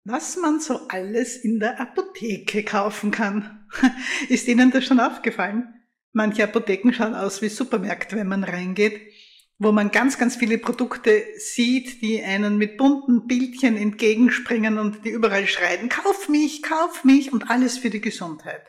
Was man so alles in der Apotheke kaufen kann. Ist Ihnen das schon aufgefallen? Manche Apotheken schauen aus wie Supermärkte, wenn man reingeht, wo man ganz, ganz viele Produkte sieht, die einen mit bunten Bildchen entgegenspringen und die überall schreien, kauf mich und alles für die Gesundheit.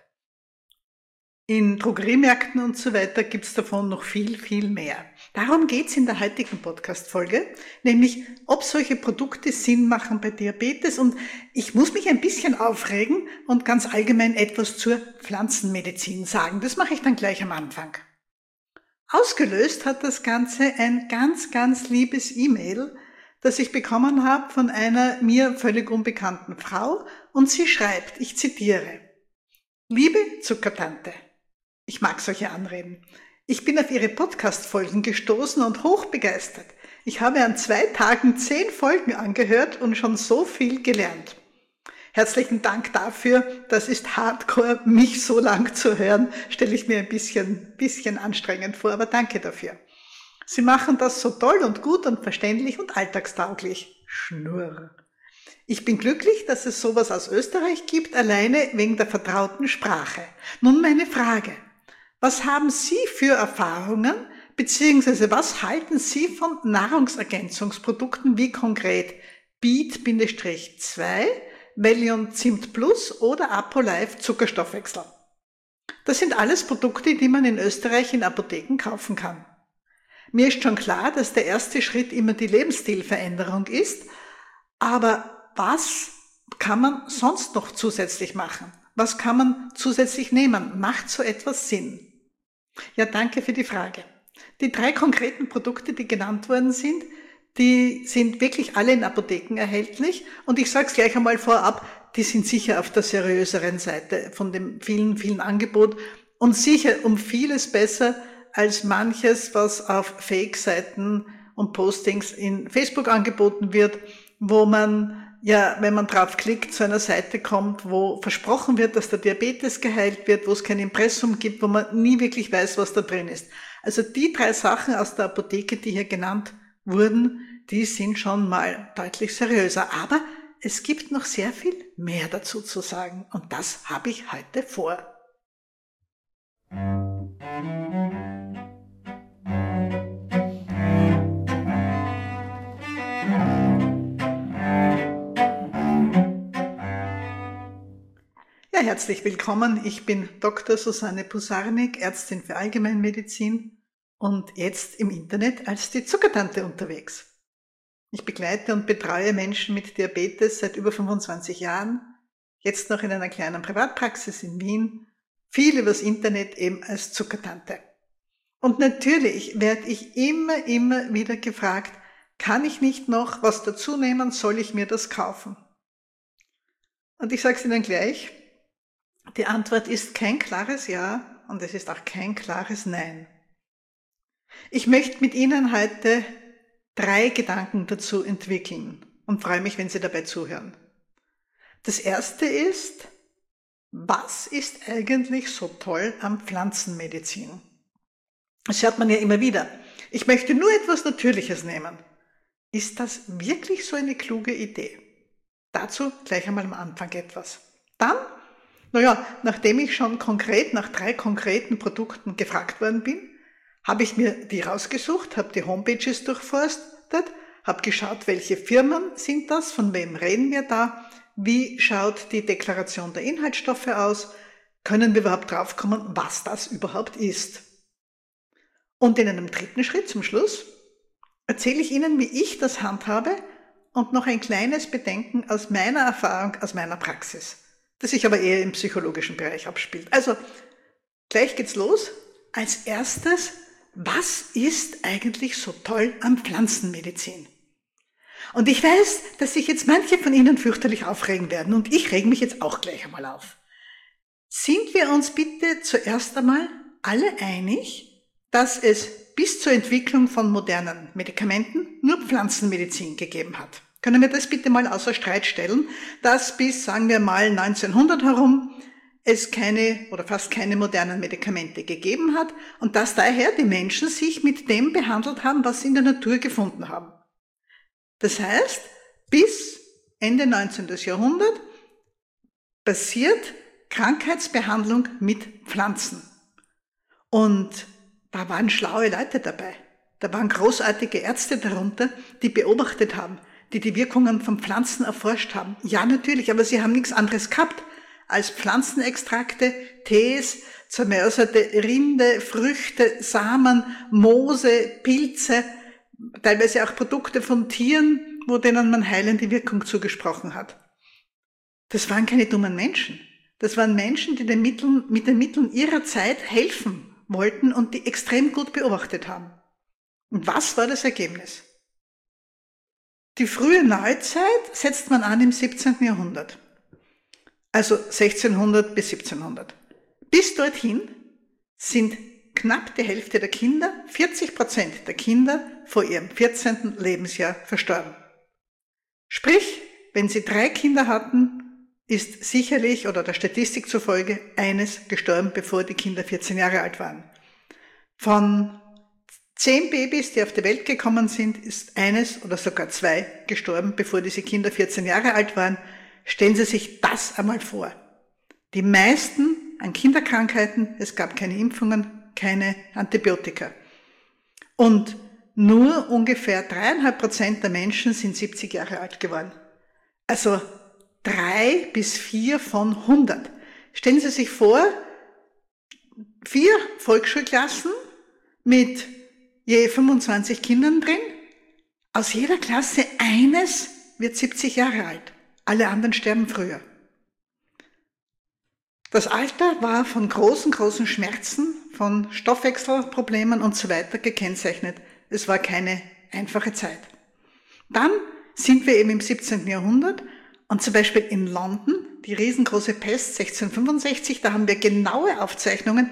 In Drogeriemärkten und so weiter gibt's davon noch viel, viel mehr. Darum geht's in der heutigen Podcast-Folge, nämlich ob solche Produkte Sinn machen bei Diabetes. Und ich muss mich ein bisschen aufregen und ganz allgemein etwas zur Pflanzenmedizin sagen. Das mache ich dann gleich am Anfang. Ausgelöst hat das Ganze ein ganz, ganz liebes E-Mail, das ich bekommen habe von einer mir völlig unbekannten Frau. Und sie schreibt, ich zitiere, Liebe Zuckertante, ich mag solche Anreden. Ich bin auf Ihre Podcast-Folgen gestoßen und hochbegeistert. Ich habe an 2 Tagen 10 Folgen angehört und schon so viel gelernt. Herzlichen Dank dafür. Das ist Hardcore, mich so lang zu hören, stelle ich mir ein bisschen anstrengend vor, aber danke dafür. Sie machen das so toll und gut und verständlich und alltagstauglich. Schnurr. Ich bin glücklich, dass es sowas aus Österreich gibt, alleine wegen der vertrauten Sprache. Nun meine Frage. Was haben Sie für Erfahrungen, beziehungsweise was halten Sie von Nahrungsergänzungsprodukten wie konkret Beet-2, Valium Zimt Plus oder Apolife Zuckerstoffwechsel? Das sind alles Produkte, die man in Österreich in Apotheken kaufen kann. Mir ist schon klar, dass der erste Schritt immer die Lebensstilveränderung ist, aber was kann man sonst noch zusätzlich machen? Was kann man zusätzlich nehmen? Macht so etwas Sinn? Ja, danke für die Frage. Die 3 konkreten Produkte, die genannt worden sind, die sind wirklich alle in Apotheken erhältlich. Und ich sage es gleich einmal vorab, die sind sicher auf der seriöseren Seite von dem vielen, vielen Angebot und sicher um vieles besser als manches, was auf Fake-Seiten und Postings in Facebook angeboten wird, wo man ja, wenn man drauf klickt, zu einer Seite kommt, wo versprochen wird, dass der Diabetes geheilt wird, wo es kein Impressum gibt, wo man nie wirklich weiß, was da drin ist. Also die 3 Sachen aus der Apotheke, die hier genannt wurden, die sind schon mal deutlich seriöser. Aber es gibt noch sehr viel mehr dazu zu sagen und das habe ich heute vor. Ja, herzlich willkommen. Ich bin Dr. Susanne Pusarnik, Ärztin für Allgemeinmedizin und jetzt im Internet als die Zuckertante unterwegs. Ich begleite und betreue Menschen mit Diabetes seit über 25 Jahren, jetzt noch in einer kleinen Privatpraxis in Wien, viel übers Internet eben als Zuckertante. Und natürlich werde ich immer wieder gefragt, kann ich nicht noch was dazu nehmen, soll ich mir das kaufen? Und ich sage es Ihnen gleich, die Antwort ist kein klares Ja und es ist auch kein klares Nein. Ich möchte mit Ihnen heute 3 Gedanken dazu entwickeln und freue mich, wenn Sie dabei zuhören. Das erste ist, was ist eigentlich so toll an Pflanzenmedizin? Das hört man ja immer wieder. Ich möchte nur etwas Natürliches nehmen. Ist das wirklich so eine kluge Idee? Dazu gleich einmal am Anfang etwas. Dann, nachdem ich schon konkret nach 3 konkreten Produkten gefragt worden bin, habe ich mir die rausgesucht, habe die Homepages durchforstet, habe geschaut, welche Firmen sind das, von wem reden wir da, wie schaut die Deklaration der Inhaltsstoffe aus, können wir überhaupt draufkommen, was das überhaupt ist. Und in einem 3. Schritt zum Schluss erzähle ich Ihnen, wie ich das handhabe und noch ein kleines Bedenken aus meiner Erfahrung, aus meiner Praxis, das sich aber eher im psychologischen Bereich abspielt. Also, gleich geht's los. Als erstes, was ist eigentlich so toll an Pflanzenmedizin? Und ich weiß, dass sich jetzt manche von Ihnen fürchterlich aufregen werden und ich rege mich jetzt auch gleich einmal auf. Sind wir uns bitte zuerst einmal alle einig, dass es bis zur Entwicklung von modernen Medikamenten nur Pflanzenmedizin gegeben hat? Können wir das bitte mal außer Streit stellen, dass bis, sagen wir mal, 1900 herum es keine oder fast keine modernen Medikamente gegeben hat und dass daher die Menschen sich mit dem behandelt haben, was sie in der Natur gefunden haben. Das heißt, bis Ende 19. Jahrhundert, passiert Krankheitsbehandlung mit Pflanzen. Und da waren schlaue Leute dabei. Da waren großartige Ärzte darunter, die beobachtet haben, die die Wirkungen von Pflanzen erforscht haben. Ja, natürlich, aber sie haben nichts anderes gehabt als Pflanzenextrakte, Tees, zermörserte Rinde, Früchte, Samen, Moose, Pilze, teilweise auch Produkte von Tieren, wo denen man heilende Wirkung zugesprochen hat. Das waren keine dummen Menschen. Das waren Menschen, die mit den Mitteln ihrer Zeit helfen wollten und die extrem gut beobachtet haben. Und was war das Ergebnis? Die frühe Neuzeit setzt man an im 17. Jahrhundert. Also 1600 bis 1700. Bis dorthin sind knapp die Hälfte der Kinder, 40% der Kinder vor ihrem 14. Lebensjahr verstorben. Sprich, wenn sie 3 Kinder hatten, ist sicherlich oder der Statistik zufolge eines gestorben, bevor die Kinder 14 Jahre alt waren. Von 10 Babys, die auf die Welt gekommen sind, ist eines oder sogar 2 gestorben, bevor diese Kinder 14 Jahre alt waren. Stellen Sie sich das einmal vor. Die meisten an Kinderkrankheiten, es gab keine Impfungen, keine Antibiotika. Und nur ungefähr 3,5% der Menschen sind 70 Jahre alt geworden. Also 3 bis 4 von 100. Stellen Sie sich vor, 4 Volksschulklassen mit je 25 Kindern drin. Aus jeder Klasse eines wird 70 Jahre alt. Alle anderen sterben früher. Das Alter war von großen Schmerzen, von Stoffwechselproblemen und so weiter gekennzeichnet. Es war keine einfache Zeit. Dann sind wir eben im 17. Jahrhundert und zum Beispiel in London, die riesengroße Pest 1665, da haben wir genaue Aufzeichnungen.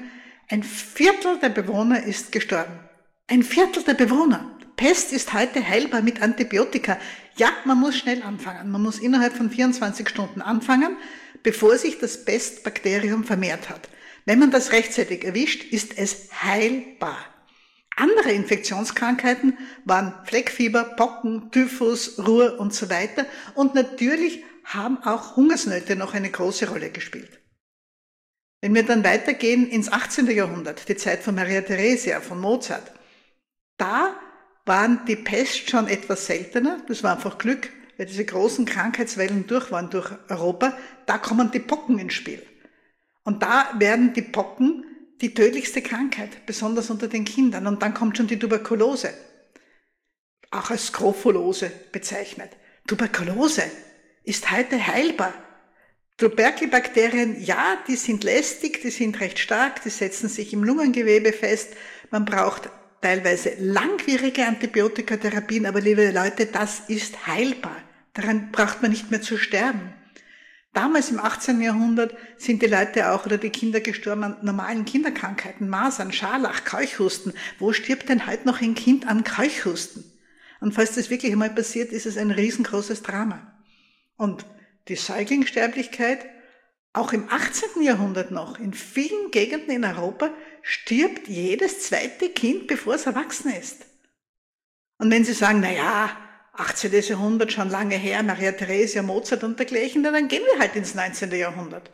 1/4 der Bewohner ist gestorben. 1/4 der Bewohner. Pest ist heute heilbar mit Antibiotika. Ja, man muss schnell anfangen. Man muss innerhalb von 24 Stunden anfangen, bevor sich das Pestbakterium vermehrt hat. Wenn man das rechtzeitig erwischt, ist es heilbar. Andere Infektionskrankheiten waren Fleckfieber, Pocken, Typhus, Ruhr und so weiter. Und natürlich haben auch Hungersnöte noch eine große Rolle gespielt. Wenn wir dann weitergehen ins 18. Jahrhundert, die Zeit von Maria Theresia, von Mozart, da waren die Pest schon etwas seltener. Das war einfach Glück, weil diese großen Krankheitswellen durch waren durch Europa. Da kommen die Pocken ins Spiel. Und da werden die Pocken die tödlichste Krankheit, besonders unter den Kindern. Und dann kommt schon die Tuberkulose, auch als Skrophulose bezeichnet. Tuberkulose ist heute heilbar. Tuberkelbakterien, ja, die sind lästig, die sind recht stark, die setzen sich im Lungengewebe fest. Man braucht teilweise langwierige Antibiotikatherapien, aber liebe Leute, das ist heilbar. Daran braucht man nicht mehr zu sterben. Damals im 18. Jahrhundert sind die Leute auch oder die Kinder gestorben an normalen Kinderkrankheiten, Masern, Scharlach, Keuchhusten. Wo stirbt denn heute noch ein Kind an Keuchhusten? Und falls das wirklich einmal passiert, ist es ein riesengroßes Drama. Und die Säuglingssterblichkeit, auch im 18. Jahrhundert noch, in vielen Gegenden in Europa, stirbt jedes zweite Kind, bevor es erwachsen ist. Und wenn Sie sagen, 18. Jahrhundert, schon lange her, Maria Theresia, Mozart und dergleichen, dann gehen wir halt ins 19. Jahrhundert.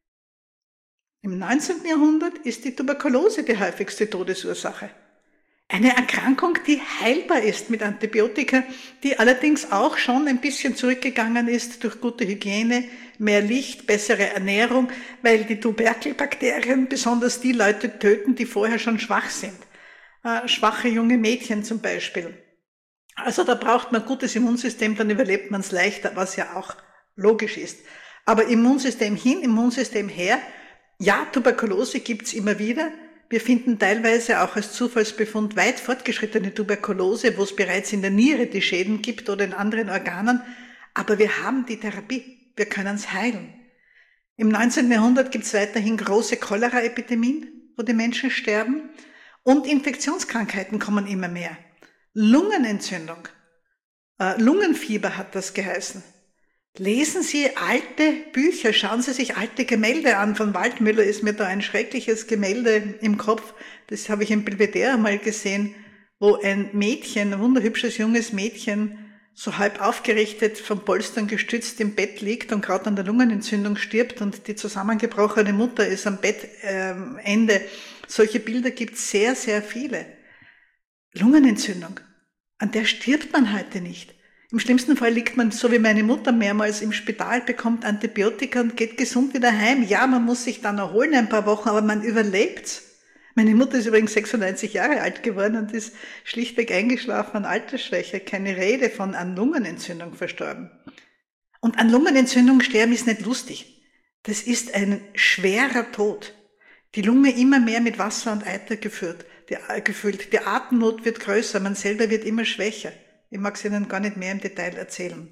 Im 19. Jahrhundert ist die Tuberkulose die häufigste Todesursache. Eine Erkrankung, die heilbar ist mit Antibiotika, die allerdings auch schon ein bisschen zurückgegangen ist durch gute Hygiene, mehr Licht, bessere Ernährung, weil die Tuberkelbakterien besonders die Leute töten, die vorher schon schwach sind. Schwache junge Mädchen zum Beispiel. Also da braucht man ein gutes Immunsystem, dann überlebt man es leichter, was ja auch logisch ist. Aber Immunsystem hin, Immunsystem her, ja, Tuberkulose gibt's immer wieder. Wir finden teilweise auch als Zufallsbefund weit fortgeschrittene Tuberkulose, wo es bereits in der Niere die Schäden gibt oder in anderen Organen. Aber wir haben die Therapie, wir können es heilen. Im 19. Jahrhundert gibt es weiterhin große Cholera-Epidemien, wo die Menschen sterben. Und Infektionskrankheiten kommen immer mehr. Lungenentzündung, Lungenfieber hat das geheißen. Lesen Sie alte Bücher, schauen Sie sich alte Gemälde an. Von Waldmüller ist mir da ein schreckliches Gemälde im Kopf. Das habe ich im Belvedere mal gesehen, wo ein Mädchen, ein wunderhübsches junges Mädchen, so halb aufgerichtet, vom Polstern gestützt im Bett liegt und gerade an der Lungenentzündung stirbt und die zusammengebrochene Mutter ist am Bettende. Solche Bilder gibt es sehr, sehr viele. Lungenentzündung, an der stirbt man heute nicht. Im schlimmsten Fall liegt man, so wie meine Mutter, mehrmals im Spital, bekommt Antibiotika und geht gesund wieder heim. Ja, man muss sich dann erholen ein paar Wochen, aber man überlebt's. Meine Mutter ist übrigens 96 Jahre alt geworden und ist schlichtweg eingeschlafen an Altersschwäche. Keine Rede von an Lungenentzündung verstorben. Und an Lungenentzündung sterben ist nicht lustig. Das ist ein schwerer Tod. Die Lunge immer mehr mit Wasser und Eiter gefüllt. Die Atemnot wird größer, man selber wird immer schwächer. Ich mag es Ihnen gar nicht mehr im Detail erzählen.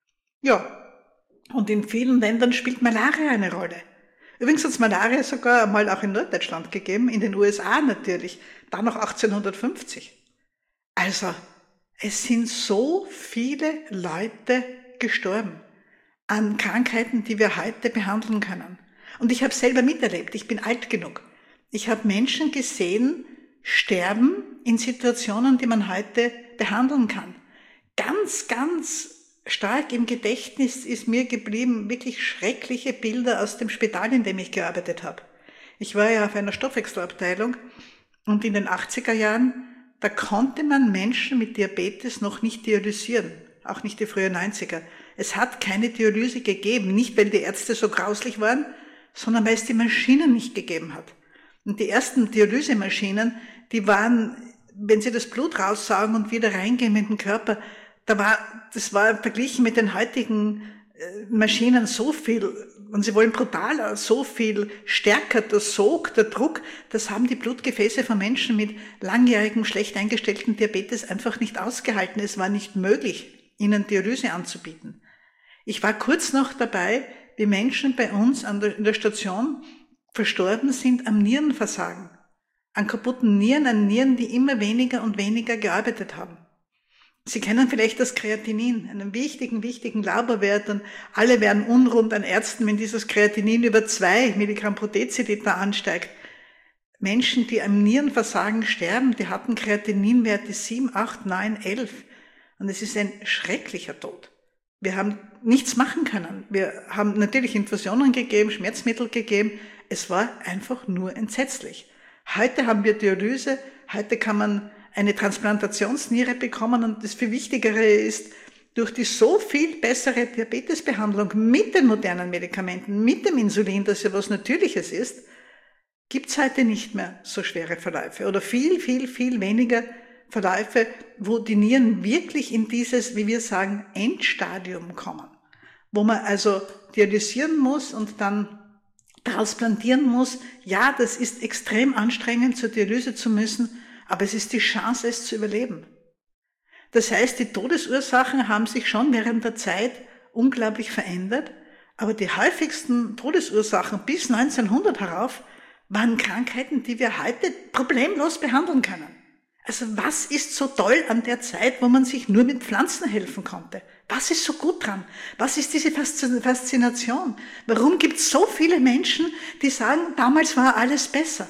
Ja, und in vielen Ländern spielt Malaria eine Rolle. Übrigens hat es Malaria sogar einmal auch in Norddeutschland gegeben, in den USA natürlich, dann noch 1850. Also, es sind so viele Leute gestorben an Krankheiten, die wir heute behandeln können. Und ich habe selber miterlebt, ich bin alt genug. Ich habe Menschen gesehen, sterben in Situationen, die man heute behandeln kann. Ganz, ganz stark im Gedächtnis ist mir geblieben wirklich schreckliche Bilder aus dem Spital, in dem ich gearbeitet habe. Ich war ja auf einer Stoffwechselabteilung und in den 80er Jahren, da konnte man Menschen mit Diabetes noch nicht dialysieren, auch nicht die frühen 90er. Es hat keine Dialyse gegeben, nicht weil die Ärzte so grauslich waren, sondern weil es die Maschinen nicht gegeben hat. Und die ersten Dialysemaschinen, die waren, wenn sie das Blut raussaugen und wieder reingehen in den Körper, das war verglichen mit den heutigen Maschinen so viel, und sie wollen brutaler, so viel stärker, der Sog, der Druck, das haben die Blutgefäße von Menschen mit langjährigem, schlecht eingestellten Diabetes einfach nicht ausgehalten. Es war nicht möglich, ihnen Dialyse anzubieten. Ich war kurz noch dabei, wie Menschen bei uns in der Station verstorben sind am Nierenversagen, an kaputten Nieren, an Nieren, die immer weniger und weniger gearbeitet haben. Sie kennen vielleicht das Kreatinin, einen wichtigen Laborwert, und alle werden unrund an Ärzten, wenn dieses Kreatinin über 2 Milligramm pro Deziliter ansteigt. Menschen, die am Nierenversagen sterben, die hatten Kreatininwerte 7, 8, 9, 11. Und es ist ein schrecklicher Tod. Wir haben nichts machen können. Wir haben natürlich Infusionen gegeben, Schmerzmittel gegeben. Es war einfach nur entsetzlich. Heute haben wir Dialyse, heute kann man eine Transplantationsniere bekommen, und das viel Wichtigere ist, durch die so viel bessere Diabetesbehandlung mit den modernen Medikamenten, mit dem Insulin, das ja was Natürliches ist, gibt es heute nicht mehr so schwere Verläufe oder viel weniger Verläufe, wo die Nieren wirklich in dieses, wie wir sagen, Endstadium kommen, wo man also dialysieren muss und dann transplantieren muss. Ja, das ist extrem anstrengend, zur Dialyse zu müssen, aber es ist die Chance, es zu überleben. Das heißt, die Todesursachen haben sich schon während der Zeit unglaublich verändert, aber die häufigsten Todesursachen bis 1900 herauf waren Krankheiten, die wir heute problemlos behandeln können. Also was ist so toll an der Zeit, wo man sich nur mit Pflanzen helfen konnte? Was ist so gut dran? Was ist diese Faszination? Warum gibt es so viele Menschen, die sagen, damals war alles besser?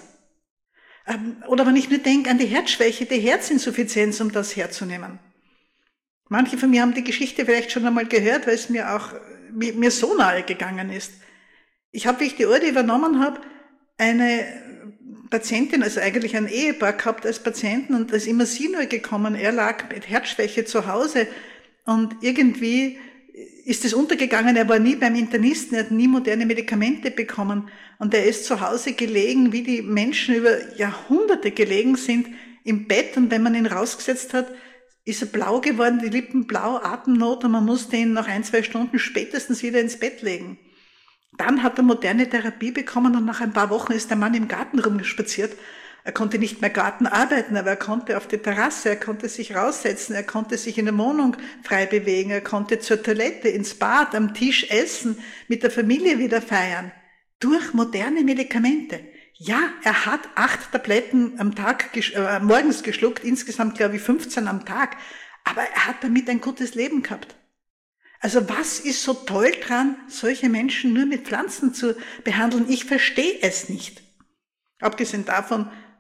Oder wenn ich nur denke an die Herzschwäche, die Herzinsuffizienz, um das herzunehmen. Manche von mir haben die Geschichte vielleicht schon einmal gehört, weil es mir so nahe gegangen ist. Ich habe, wie ich die Orde übernommen habe, eine Patientin, also eigentlich ein Ehepaar gehabt als Patienten, und da ist immer sie neu gekommen. Er lag mit Herzschwäche zu Hause und irgendwie ist es untergegangen. Er war nie beim Internisten, er hat nie moderne Medikamente bekommen und er ist zu Hause gelegen, wie die Menschen über Jahrhunderte gelegen sind, im Bett, und wenn man ihn rausgesetzt hat, ist er blau geworden, die Lippen blau, Atemnot, und man musste ihn nach 1-2 Stunden spätestens wieder ins Bett legen. Dann hat er moderne Therapie bekommen und nach ein paar Wochen ist der Mann im Garten rumspaziert. Er konnte nicht mehr Garten arbeiten, aber er konnte auf die Terrasse, er konnte sich raussetzen, er konnte sich in der Wohnung frei bewegen, er konnte zur Toilette, ins Bad, am Tisch essen, mit der Familie wieder feiern. Durch moderne Medikamente. Ja, er hat 8 Tabletten am Tag, morgens geschluckt, insgesamt glaube ich 15 am Tag, aber er hat damit ein gutes Leben gehabt. Also was ist so toll dran, solche Menschen nur mit Pflanzen zu behandeln? Ich verstehe es nicht. Abgesehen davon,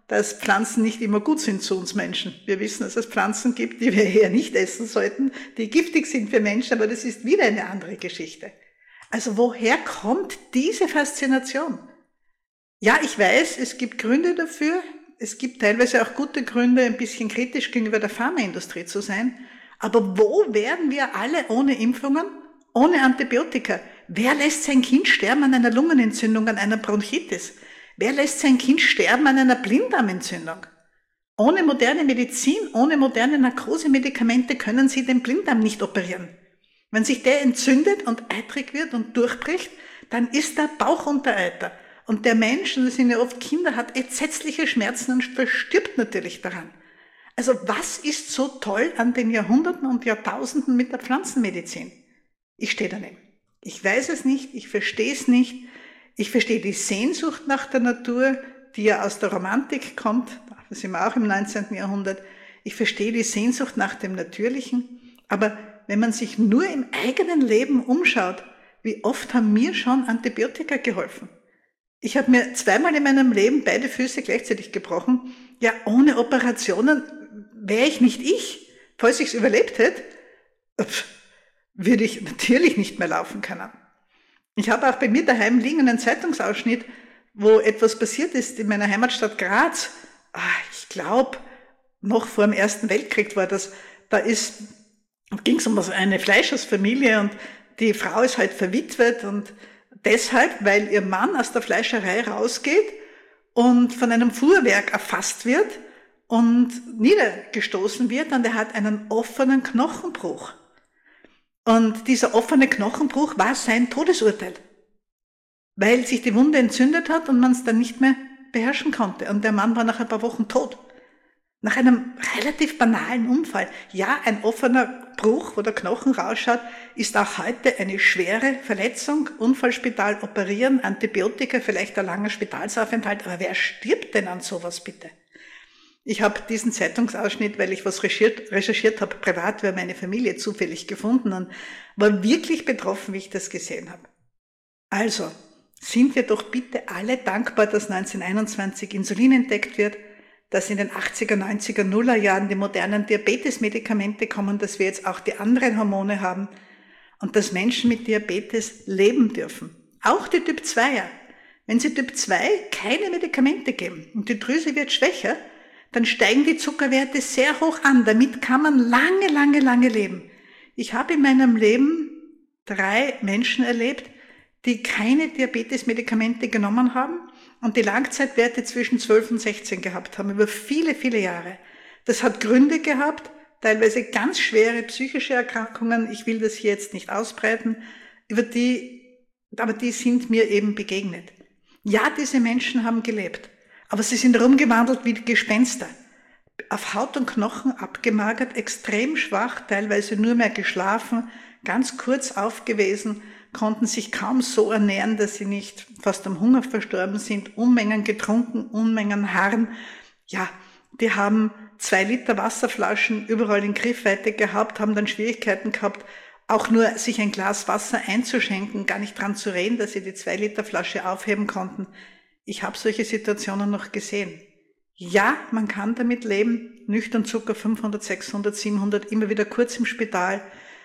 dass Pflanzen nicht immer gut sind zu uns Menschen. Wir wissen, dass es Pflanzen gibt, die wir eher nicht essen sollten, die giftig sind für Menschen, aber das ist wieder eine andere Geschichte. Also woher kommt diese Faszination? Ja, ich weiß, es gibt Gründe dafür. Es gibt teilweise auch gute Gründe, ein bisschen kritisch gegenüber der Pharmaindustrie zu sein. Aber wo wären wir alle ohne Impfungen, ohne Antibiotika? Wer lässt sein Kind sterben an einer Lungenentzündung, an einer Bronchitis? Wer lässt sein Kind sterben an einer Blinddarmentzündung? Ohne moderne Medizin, ohne moderne Narkosemedikamente können Sie den Blinddarm nicht operieren. Wenn sich der entzündet und eitrig wird und durchbricht, dann ist der Bauchuntereiter. Und der Mensch, und das sind ja oft Kinder, hat entsetzliche Schmerzen und verstirbt natürlich daran. Also was ist so toll an den Jahrhunderten und Jahrtausenden mit der Pflanzenmedizin? Ich stehe daneben. Ich weiß es nicht, ich verstehe es nicht. Ich verstehe die Sehnsucht nach der Natur, die ja aus der Romantik kommt. Da sind wir auch im 19. Jahrhundert. Ich verstehe die Sehnsucht nach dem Natürlichen. Aber wenn man sich nur im eigenen Leben umschaut, wie oft haben mir schon Antibiotika geholfen? Ich habe mir zweimal in meinem Leben beide Füße gleichzeitig gebrochen. Ja, ohne Operationen wäre ich nicht ich. Falls ich es überlebt hätte, würde ich natürlich nicht mehr laufen können. Ich habe auch bei mir daheim liegen einen Zeitungsausschnitt, wo etwas passiert ist in meiner Heimatstadt Graz. Ich glaube, noch vor dem Ersten Weltkrieg war das. Da ging es um eine Fleischersfamilie und die Frau ist halt verwitwet und deshalb, weil ihr Mann aus der Fleischerei rausgeht und von einem Fuhrwerk erfasst wird und niedergestoßen wird und er hat einen offenen Knochenbruch. Und dieser offene Knochenbruch war sein Todesurteil, weil sich die Wunde entzündet hat und man es dann nicht mehr beherrschen konnte. Und der Mann war nach ein paar Wochen tot. Nach einem relativ banalen Unfall. Ja, ein offener Bruch, wo der Knochen rausschaut, ist auch heute eine schwere Verletzung. Unfallspital operieren, Antibiotika, vielleicht ein langer Spitalsaufenthalt. Aber wer stirbt denn an sowas bitte? Ich habe diesen Zeitungsausschnitt, weil ich was recherchiert habe, privat über meine Familie zufällig gefunden und war wirklich betroffen, wie ich das gesehen habe. Also, sind wir doch bitte alle dankbar, dass 1921 Insulin entdeckt wird, dass in den 80er, 90er, Nuller Jahren die modernen Diabetesmedikamente kommen, dass wir jetzt auch die anderen Hormone haben und dass Menschen mit Diabetes leben dürfen. Auch die Typ-2er. Wenn Sie Typ-2 keine Medikamente geben und die Drüse wird schwächer, dann steigen die Zuckerwerte sehr hoch an. Damit kann man lange, lange, lange leben. Ich habe in meinem Leben 3 Menschen erlebt, die keine Diabetesmedikamente genommen haben und die Langzeitwerte zwischen 12 und 16 gehabt haben, über viele, viele Jahre. Das hat Gründe gehabt, teilweise ganz schwere psychische Erkrankungen. Ich will das hier jetzt nicht ausbreiten, aber die sind mir eben begegnet. Ja, diese Menschen haben gelebt. Aber sie sind rumgewandelt wie Gespenster. Auf Haut und Knochen abgemagert, extrem schwach, teilweise nur mehr geschlafen, ganz kurz aufgewesen, konnten sich kaum so ernähren, dass sie nicht fast am Hunger verstorben sind, Unmengen getrunken, Unmengen Harn. Ja, die haben 2 Liter Wasserflaschen überall in Griffweite gehabt, haben dann Schwierigkeiten gehabt, auch nur sich ein Glas Wasser einzuschenken, gar nicht dran zu reden, dass sie die 2 Liter Flasche aufheben konnten. Ich habe solche Situationen noch gesehen. Ja, man kann damit leben. Nüchtern Zucker 500, 600, 700, immer wieder kurz im Spital.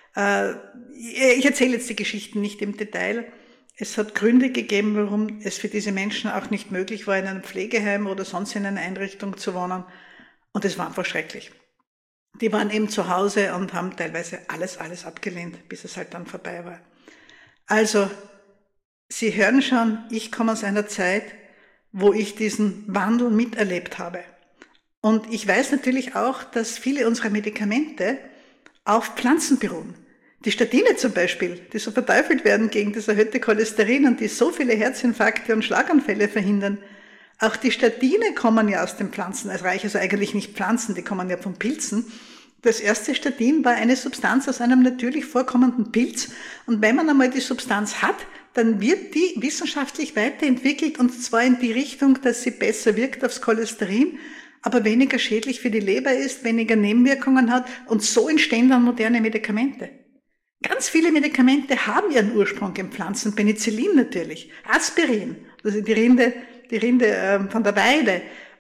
Ich erzähle jetzt die Geschichten nicht im Detail. Es hat Gründe gegeben, warum es für diese Menschen auch nicht möglich war, in einem Pflegeheim oder sonst in einer Einrichtung zu wohnen. Und es war einfach schrecklich. Die waren eben zu Hause und haben teilweise alles abgelehnt, bis es halt dann vorbei war. Also, Sie hören schon, ich komme aus einer Zeit, wo ich diesen Wandel miterlebt habe. Und ich weiß natürlich auch, dass viele unserer Medikamente auf Pflanzen beruhen. Die Statine zum Beispiel, die so verteufelt werden gegen das erhöhte Cholesterin und die so viele Herzinfarkte und Schlaganfälle verhindern, auch die Statine kommen ja aus den Pflanzenreich, also eigentlich nicht Pflanzen, die kommen ja von Pilzen. Das erste Statin war eine Substanz aus einem natürlich vorkommenden Pilz und wenn man einmal die Substanz hat, dann wird die wissenschaftlich weiterentwickelt und zwar in die Richtung, dass sie besser wirkt aufs Cholesterin, aber weniger schädlich für die Leber ist, weniger Nebenwirkungen hat und so entstehen dann moderne Medikamente. Ganz viele Medikamente haben ihren Ursprung in Pflanzen, Penicillin natürlich, Aspirin, also die Rinde von der Weide,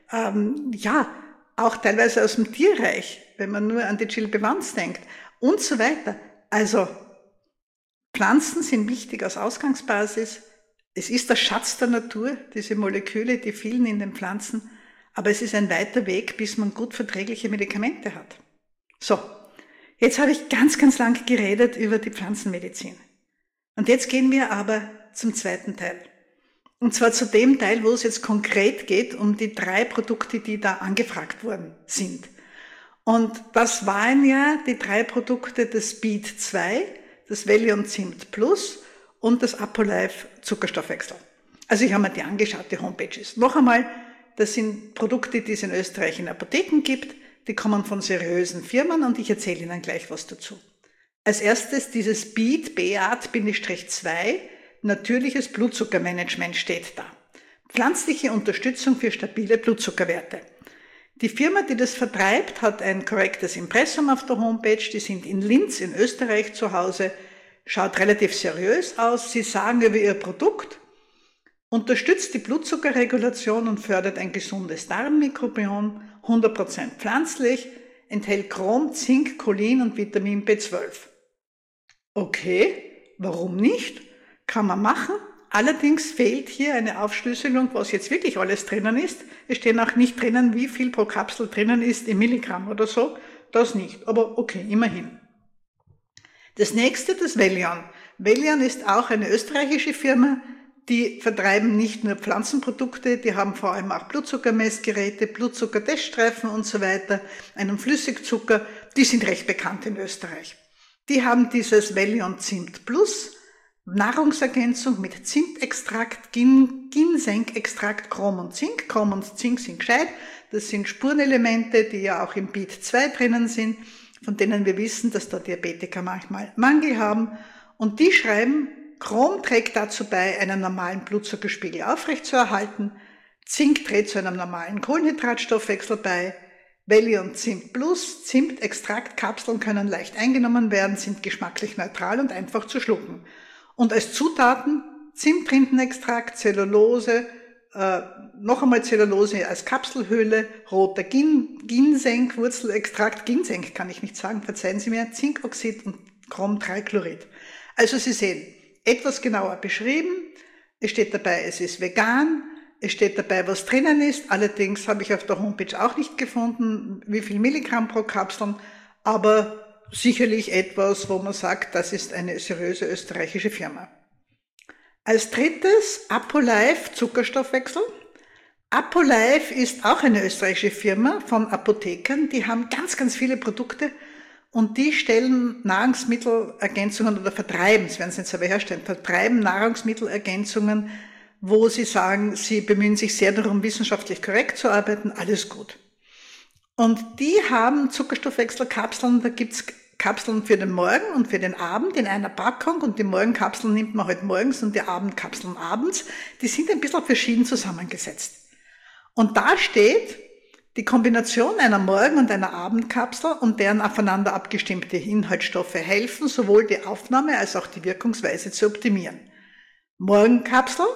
ja, auch teilweise aus dem Tierreich, wenn man nur an die Jill Bevans denkt und so weiter. Also Pflanzen sind wichtig als Ausgangsbasis. Es ist der Schatz der Natur, diese Moleküle, die vielen in den Pflanzen. Aber es ist ein weiter Weg, bis man gut verträgliche Medikamente hat. So, jetzt habe ich ganz, ganz lang geredet über die Pflanzenmedizin. Und jetzt gehen wir aber zum zweiten Teil. Und zwar zu dem Teil, wo es jetzt konkret geht, um die 3 Produkte, die da angefragt worden sind. Und das waren ja die 3 Produkte des Speed 2, das Velion Zimt Plus und das Apolife Zuckerstoffwechsel. Also ich habe mir die angeschaut, die Homepages. Noch einmal, das sind Produkte, die es in Österreich in Apotheken gibt, die kommen von seriösen Firmen und ich erzähle Ihnen gleich was dazu. Als erstes dieses Beat, BEAT-2, natürliches Blutzuckermanagement steht da. Pflanzliche Unterstützung für stabile Blutzuckerwerte. Die Firma, die das vertreibt, hat ein korrektes Impressum auf der Homepage. Die sind in Linz in Österreich zu Hause. Schaut relativ seriös aus. Sie sagen über ihr Produkt, unterstützt die Blutzuckerregulation und fördert ein gesundes Darmmikrobiom, 100% pflanzlich, enthält Chrom, Zink, Cholin und Vitamin B12. Okay, warum nicht? Kann man machen. Allerdings fehlt hier eine Aufschlüsselung, was jetzt wirklich alles drinnen ist. Es stehen auch nicht drinnen, wie viel pro Kapsel drinnen ist, im Milligramm oder so. Das nicht, aber okay, immerhin. Das nächste, das Velion. Velion ist auch eine österreichische Firma, die vertreiben nicht nur Pflanzenprodukte, die haben vor allem auch Blutzuckermessgeräte, Blutzuckerteststreifen und so weiter, einen Flüssigzucker, die sind recht bekannt in Österreich. Die haben dieses Velion Zimt Plus, Nahrungsergänzung mit Zimtextrakt, Ginsengextrakt, Chrom und Zink. Chrom und Zink sind gescheit. Das sind Spurenelemente, die ja auch im Beat 2 drinnen sind, von denen wir wissen, dass da Diabetiker manchmal Mangel haben. Und die schreiben, Chrom trägt dazu bei, einen normalen Blutzuckerspiegel aufrechtzuerhalten. Zink trägt zu einem normalen Kohlenhydratstoffwechsel bei. Velion Zimt Plus, Zimtextraktkapseln können leicht eingenommen werden, sind geschmacklich neutral und einfach zu schlucken. Und als Zutaten Zimtrindenextrakt, Zellulose, noch einmal Zellulose als Kapselhülle, roter Ginseng, Wurzelextrakt, Ginseng kann ich nicht sagen, verzeihen Sie mir, Zinkoxid und Chrom-3-Chlorid. Also Sie sehen, etwas genauer beschrieben, es steht dabei, es ist vegan, es steht dabei, was drinnen ist, allerdings habe ich auf der Homepage auch nicht gefunden, wie viel Milligramm pro Kapseln, aber sicherlich etwas, wo man sagt, das ist eine seriöse österreichische Firma. Als drittes Apolife Zuckerstoffwechsel. Apolife ist auch eine österreichische Firma von Apothekern, die haben ganz, ganz viele Produkte und die stellen Nahrungsmittelergänzungen oder vertreiben, das werden sie nicht selber herstellen, vertreiben Nahrungsmittelergänzungen, wo sie sagen, sie bemühen sich sehr darum, wissenschaftlich korrekt zu arbeiten, alles gut. Und die haben Zuckerstoffwechselkapseln, da gibt's Kapseln für den Morgen und für den Abend in einer Packung und die Morgenkapseln nimmt man halt morgens und die Abendkapseln abends. Die sind ein bisschen verschieden zusammengesetzt. Und da steht, die Kombination einer Morgen- und einer Abendkapsel und deren aufeinander abgestimmte Inhaltsstoffe helfen, sowohl die Aufnahme als auch die Wirkungsweise zu optimieren. Morgenkapsel,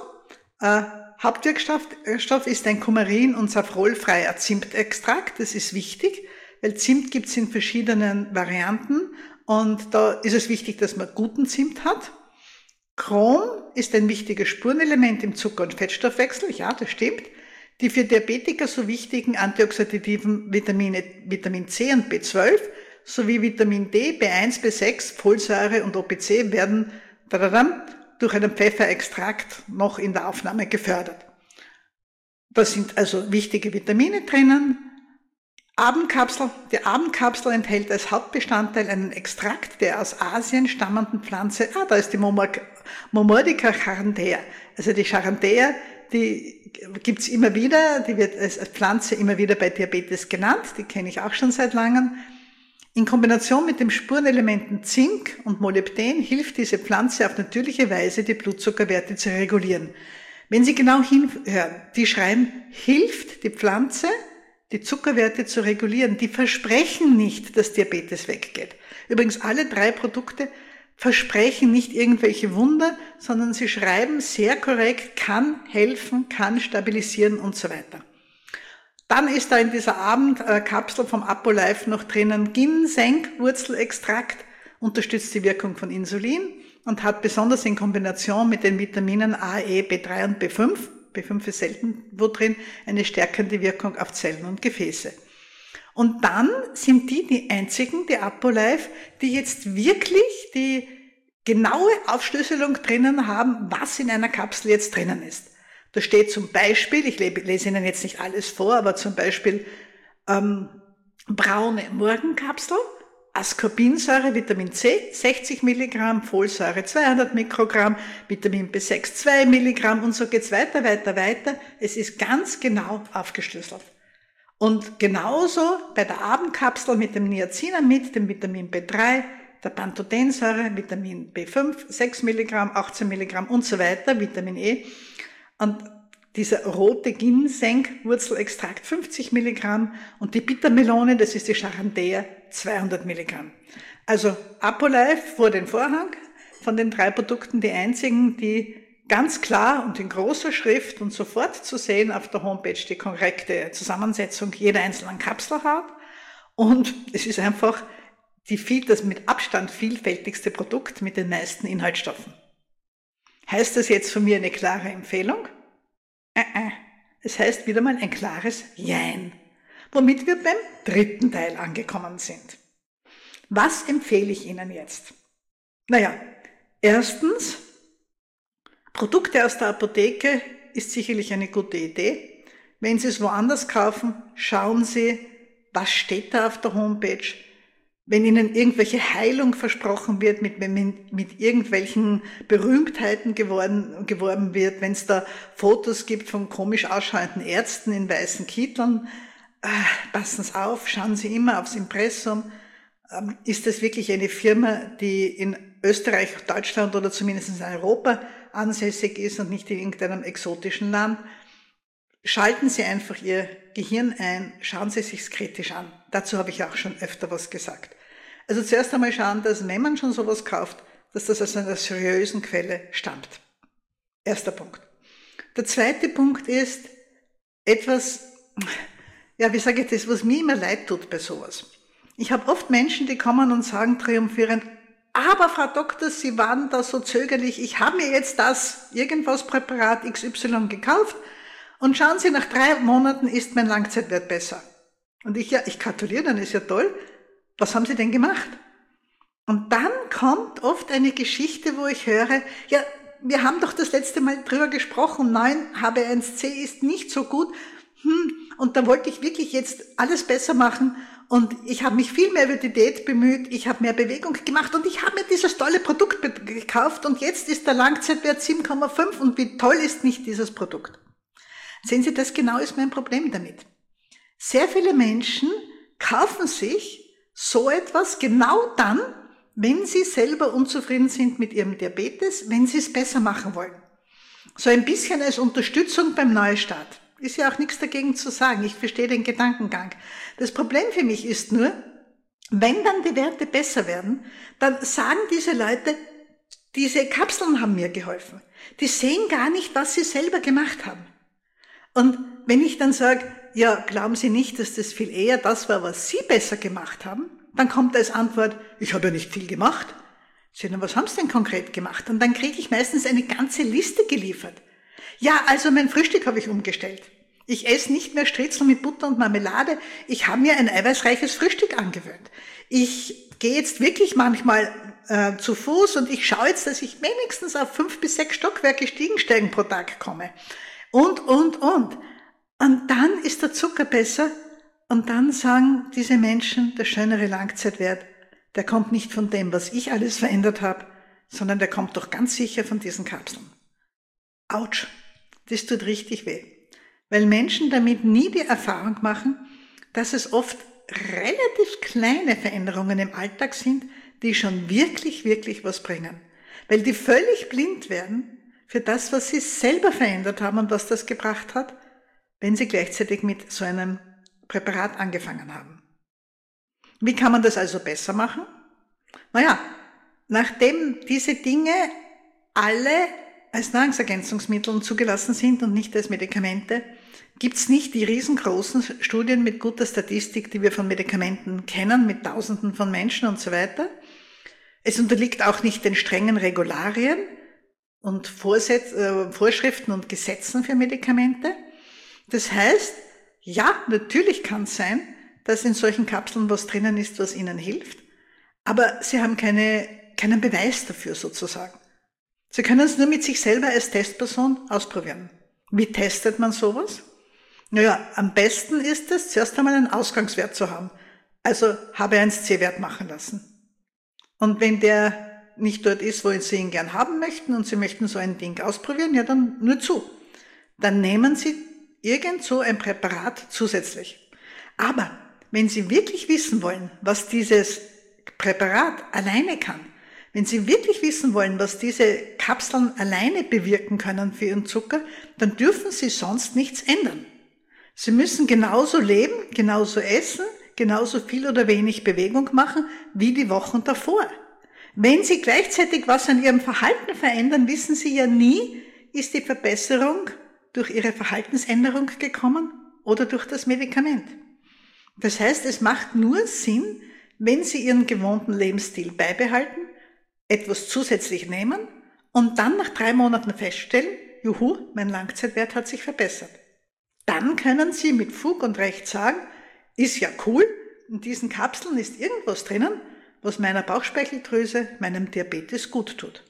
Hauptwirkstoff ist ein kumarin- und safrolfreier Zimtextrakt. Das ist wichtig, weil Zimt gibt es in verschiedenen Varianten und da ist es wichtig, dass man guten Zimt hat. Chrom ist ein wichtiges Spurenelement im Zucker- und Fettstoffwechsel, ja, das stimmt. Die für Diabetiker so wichtigen antioxidativen Vitamine Vitamin C und B12 sowie Vitamin D, B1, B6, Folsäure und OPC werden durch einen Pfefferextrakt noch in der Aufnahme gefördert. Da sind also wichtige Vitamine drinnen. Abendkapsel. Die Abendkapsel enthält als Hauptbestandteil einen Extrakt der aus Asien stammenden Pflanze, da ist die Momordica charantea. Also die Charantea, die gibt's immer wieder, die wird als Pflanze immer wieder bei Diabetes genannt, die kenne ich auch schon seit langem. In Kombination mit den Spurenelementen Zink und Molybden hilft diese Pflanze auf natürliche Weise, die Blutzuckerwerte zu regulieren. Wenn Sie genau hinhören, die schreiben, hilft die Pflanze, die Zuckerwerte zu regulieren. Die versprechen nicht, dass Diabetes weggeht. Übrigens, alle 3 Produkte versprechen nicht irgendwelche Wunder, sondern sie schreiben sehr korrekt, kann helfen, kann stabilisieren und so weiter. Dann ist da in dieser Abendkapsel vom Apolife noch drinnen Ginseng-Wurzelextrakt, unterstützt die Wirkung von Insulin und hat besonders in Kombination mit den Vitaminen A, E, B3 und B5, B5 ist selten wo drin, eine stärkende Wirkung auf Zellen und Gefäße. Und dann sind die einzigen, die Apolife, die jetzt wirklich die genaue Aufschlüsselung drinnen haben, was in einer Kapsel jetzt drinnen ist. Da steht zum Beispiel, ich lese Ihnen jetzt nicht alles vor, aber zum Beispiel braune Morgenkapsel, Ascorbinsäure, Vitamin C 60 Milligramm, Folsäure 200 Mikrogramm, Vitamin B6 2 Milligramm und so geht's weiter. Es ist ganz genau aufgeschlüsselt. Und genauso bei der Abendkapsel mit dem Niacinamid, dem Vitamin B3, der Pantothensäure, Vitamin B5, 6 Milligramm, 18 Milligramm und so weiter, Vitamin E. Und dieser rote Ginseng-Wurzelextrakt 50 Milligramm und die Bittermelone, das ist die Charantea, 200 Milligramm. Also Apolife vor den Vorhang, von den 3 Produkten die einzigen, die ganz klar und in großer Schrift und sofort zu sehen auf der Homepage die korrekte Zusammensetzung jeder einzelnen Kapsel hat. Und es ist einfach das mit Abstand vielfältigste Produkt mit den meisten Inhaltsstoffen. Heißt das jetzt von mir eine klare Empfehlung? Es heißt wieder mal ein klares Jein. Womit wir beim 3. Teil angekommen sind. Was empfehle ich Ihnen jetzt? Naja, erstens, Produkte aus der Apotheke ist sicherlich eine gute Idee. Wenn Sie es woanders kaufen, schauen Sie, was steht da auf der Homepage. Wenn Ihnen irgendwelche Heilung versprochen wird, mit irgendwelchen Berühmtheiten geworben wird, wenn es da Fotos gibt von komisch ausschauenden Ärzten in weißen Kitteln, passen Sie auf, schauen Sie immer aufs Impressum. Ist das wirklich eine Firma, die in Österreich, Deutschland oder zumindest in Europa ansässig ist und nicht in irgendeinem exotischen Land? Schalten Sie einfach Ihr Gehirn ein, schauen Sie sich's kritisch an. Dazu habe ich auch schon öfter was gesagt. Also zuerst einmal schauen, dass wenn man schon sowas kauft, dass das aus einer seriösen Quelle stammt. Erster Punkt. Der zweite Punkt ist etwas, wie sage ich das, was mir immer leid tut bei sowas. Ich habe oft Menschen, die kommen und sagen triumphierend, aber Frau Doktor, Sie waren da so zögerlich, ich habe mir jetzt das irgendwas Präparat XY gekauft und schauen Sie, nach 3 Monaten ist mein Langzeitwert besser. Und ich gratuliere, dann ist ja toll. Was haben Sie denn gemacht? Und dann kommt oft eine Geschichte, wo ich höre, ja, wir haben doch das letzte Mal drüber gesprochen, nein, HB1C ist nicht so gut, und da wollte ich wirklich jetzt alles besser machen und ich habe mich viel mehr über die Diät bemüht, ich habe mehr Bewegung gemacht und ich habe mir dieses tolle Produkt gekauft und jetzt ist der Langzeitwert 7,5 und wie toll ist nicht dieses Produkt? Sehen Sie, das genau ist mein Problem damit. Sehr viele Menschen kaufen sich so etwas genau dann, wenn sie selber unzufrieden sind mit ihrem Diabetes, wenn sie es besser machen wollen. So ein bisschen als Unterstützung beim Neustart. Ist ja auch nichts dagegen zu sagen. Ich verstehe den Gedankengang. Das Problem für mich ist nur, wenn dann die Werte besser werden, dann sagen diese Leute, diese Kapseln haben mir geholfen. Die sehen gar nicht, was sie selber gemacht haben. Und wenn ich dann sage, ja, glauben Sie nicht, dass das viel eher das war, was Sie besser gemacht haben? Dann kommt als Antwort, ich habe ja nicht viel gemacht. Sie sagen, was haben Sie denn konkret gemacht? Und dann kriege ich meistens eine ganze Liste geliefert. Ja, also mein Frühstück habe ich umgestellt. Ich esse nicht mehr Stritzel mit Butter und Marmelade. Ich habe mir ein eiweißreiches Frühstück angewöhnt. Ich gehe jetzt wirklich manchmal zu Fuß und ich schaue jetzt, dass ich wenigstens auf 5 bis 6 Stockwerke Stiegensteigen pro Tag komme. Und. Und dann ist der Zucker besser und dann sagen diese Menschen, der schönere Langzeitwert, der kommt nicht von dem, was ich alles verändert habe, sondern der kommt doch ganz sicher von diesen Kapseln. Autsch, das tut richtig weh, weil Menschen damit nie die Erfahrung machen, dass es oft relativ kleine Veränderungen im Alltag sind, die schon wirklich, wirklich was bringen. Weil die völlig blind werden für das, was sie selber verändert haben und was das gebracht hat, wenn sie gleichzeitig mit so einem Präparat angefangen haben. Wie kann man das also besser machen? Naja, nachdem diese Dinge alle als Nahrungsergänzungsmittel zugelassen sind und nicht als Medikamente, gibt's nicht die riesengroßen Studien mit guter Statistik, die wir von Medikamenten kennen, mit Tausenden von Menschen und so weiter. Es unterliegt auch nicht den strengen Regularien und Vorschriften und Gesetzen für Medikamente. Das heißt, ja, natürlich kann es sein, dass in solchen Kapseln was drinnen ist, was ihnen hilft, aber sie haben keinen Beweis dafür sozusagen. Sie können es nur mit sich selber als Testperson ausprobieren. Wie testet man sowas? Naja, am besten ist es, zuerst einmal einen Ausgangswert zu haben. Also HbA1c-Wert machen lassen. Und wenn der nicht dort ist, wo Sie ihn gern haben möchten und Sie möchten so ein Ding ausprobieren, ja dann nur zu. Dann nehmen Sie irgend so ein Präparat zusätzlich. Aber wenn Sie wirklich wissen wollen, was dieses Präparat alleine kann, wenn Sie wirklich wissen wollen, was diese Kapseln alleine bewirken können für Ihren Zucker, dann dürfen Sie sonst nichts ändern. Sie müssen genauso leben, genauso essen, genauso viel oder wenig Bewegung machen wie die Wochen davor. Wenn Sie gleichzeitig was an Ihrem Verhalten verändern, wissen Sie ja nie, ist die Verbesserung durch Ihre Verhaltensänderung gekommen oder durch das Medikament. Das heißt, es macht nur Sinn, wenn Sie Ihren gewohnten Lebensstil beibehalten, etwas zusätzlich nehmen und dann nach 3 Monaten feststellen, juhu, mein Langzeitwert hat sich verbessert. Dann können Sie mit Fug und Recht sagen, ist ja cool, in diesen Kapseln ist irgendwas drinnen, was meiner Bauchspeicheldrüse, meinem Diabetes gut tut.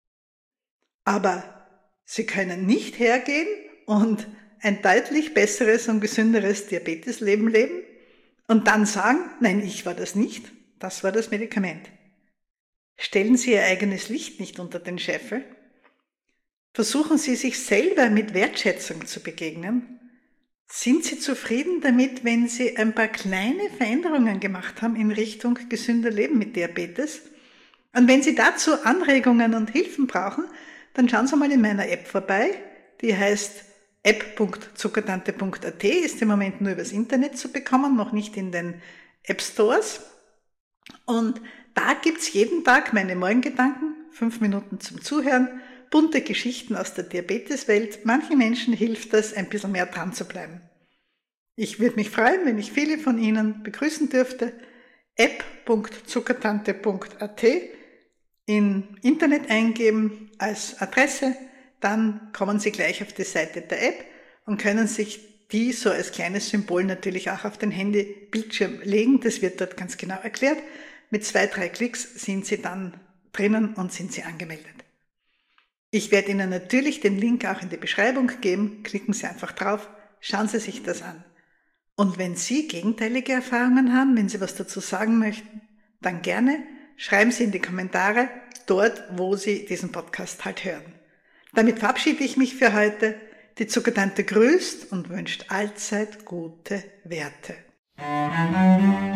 Aber Sie können nicht hergehen und ein deutlich besseres und gesünderes Diabetesleben leben und dann sagen, nein, ich war das nicht, das war das Medikament. Stellen Sie Ihr eigenes Licht nicht unter den Scheffel. Versuchen Sie sich selber mit Wertschätzung zu begegnen. Sind Sie zufrieden damit, wenn Sie ein paar kleine Veränderungen gemacht haben in Richtung gesünder Leben mit Diabetes? Und wenn Sie dazu Anregungen und Hilfen brauchen, dann schauen Sie mal in meiner App vorbei. Die heißt app.zuckertante.at, ist im Moment nur übers Internet zu bekommen, noch nicht in den App Stores. Und da gibt's jeden Tag meine Morgengedanken, 5 Minuten zum Zuhören, bunte Geschichten aus der Diabeteswelt. Manchen Menschen hilft das, ein bisschen mehr dran zu bleiben. Ich würde mich freuen, wenn ich viele von Ihnen begrüßen dürfte. app.zuckertante.at in Internet eingeben als Adresse, dann kommen Sie gleich auf die Seite der App und können sich die so als kleines Symbol natürlich auch auf den Handybildschirm legen. Das wird dort ganz genau erklärt. Mit 2, 3 Klicks sind Sie dann drinnen und sind Sie angemeldet. Ich werde Ihnen natürlich den Link auch in die Beschreibung geben. Klicken Sie einfach drauf, schauen Sie sich das an. Und wenn Sie gegenteilige Erfahrungen haben, wenn Sie was dazu sagen möchten, dann gerne schreiben Sie in die Kommentare dort, wo Sie diesen Podcast halt hören. Damit verabschiede ich mich für heute. Die Zuckertante grüßt und wünscht allzeit gute Werte.